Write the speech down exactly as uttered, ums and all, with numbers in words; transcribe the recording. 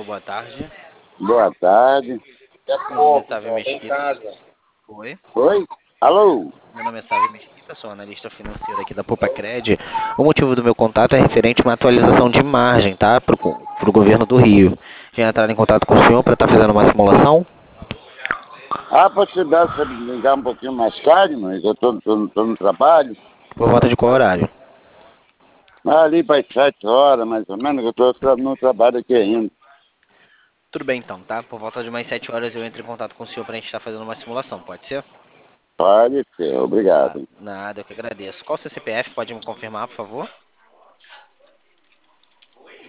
boa tarde. Boa tarde. Meu nome é Sávio Mesquita. Oi. Oi? Alô? Meu nome é Sávio Mesquita, sou analista financeiro aqui da Popacred. O motivo do meu contato é referente a uma atualização de margem, tá? Para o governo do Rio. Já entraram em contato com o senhor para estar fazendo uma simulação? Há possibilidade de você me ligar um pouquinho mais tarde, mas eu tô, tô, tô no trabalho. Por volta de qual horário? Ali para as sete horas, mais ou menos, eu tô tra- no trabalho aqui ainda. Tudo bem então, tá? Por volta de umas sete horas eu entro em contato com o senhor para a gente estar fazendo uma simulação, pode ser? Pode ser, Tá, obrigado. nada, eu que agradeço. Qual o seu C P F? Pode me confirmar, por favor?